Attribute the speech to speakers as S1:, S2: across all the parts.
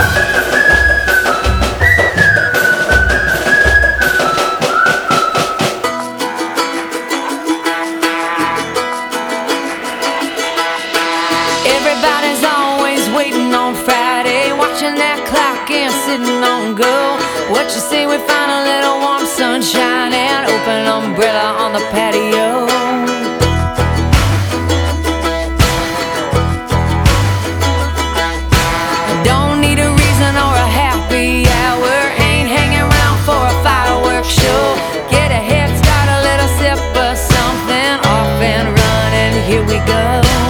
S1: Everybody's always waiting on Friday, watching that clock and sitting on go. What you say we find a little warm sunshine and open umbrella on the patio? Don't need a reason or a happy hour, ain't hanging around for a fireworks show. Get a head start, a little sip of something, off and running, here we go.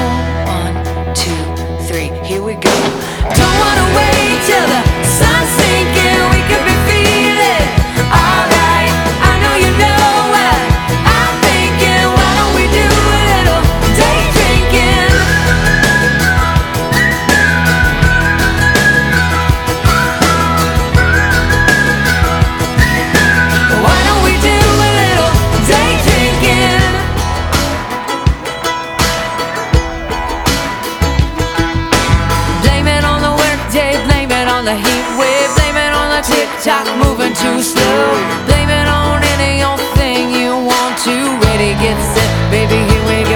S1: Here we go. Don't wanna wait till the sun's sinking. We could be feeling alright. I know you know what I'm thinking. Why don't we do a little day drinking? Why don't we do a little day drinking? Blame it on the heat wave, blame it on the tick-tock moving too slow. Blame it on any old thing you want to. Ready, get set, baby, here we go.